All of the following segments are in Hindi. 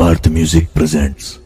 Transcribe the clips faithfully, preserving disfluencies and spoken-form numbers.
Parth Music presents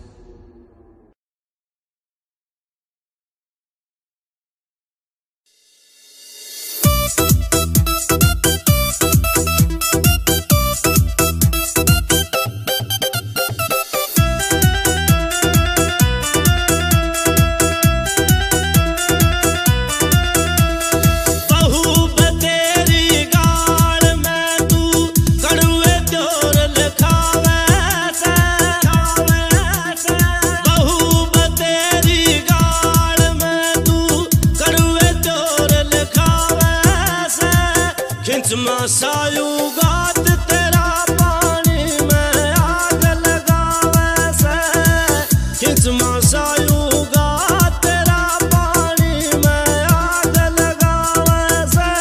सायुगात तेरा पानी में आग लगावे से, खिंचमा सायुगात तेरा पानी में आग लगावे से।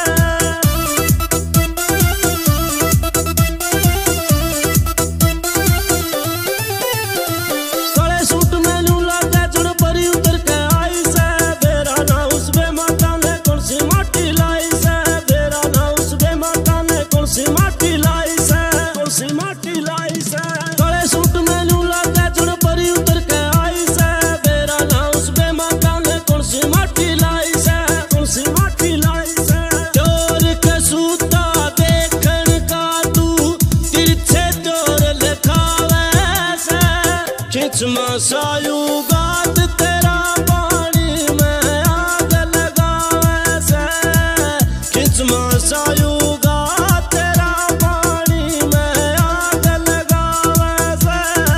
काले सूट में लू लागे जुड़ परी उतर के आई से, बेरा ना उस बे माता ने कौन सी माटी लाई से, बेरा ना उस बे माता ने कौन सी माटी लाई से, कौन सी माटी लाई से। काले सूट में लू लागे जुड़ परी उतर के आई से, बेरा ना उस बे माता ने कौन सी माटी लाई से, कौन सी माटी लाई से। चोर के सूता देखन का तू तिरछे चोर लिखावे से, खिंचमा सायुगात तेरा पानी में आग लगावे से, खिंचमा सायुगात तेरा पानी में आग लगावे से।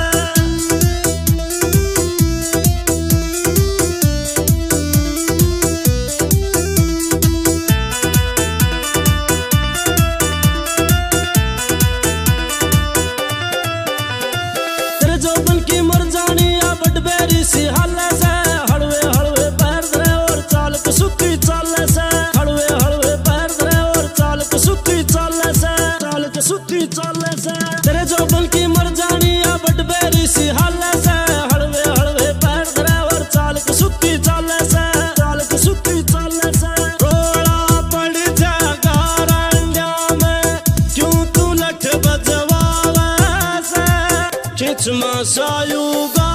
तेरे जोबन की मर जानी आ बडबेरी सी हाले से, हड़वे हड़वे पैर धरे और चाल के सुती चाले से, हड़वे हड़वे पैर धरे और चाल के सुती चाले से, चाल के सुती चाले से। तेरे जोबन की मर जानी आ बडबेरी सी हाले से, हड़वे हड़वे पैर धरे और चाल के सुती चाले से, चाल के सुती चाले से। रोड़ा पड़ जागा रंडिया में क्यों तू लठ बजवावे से, खिंचमा सायुगा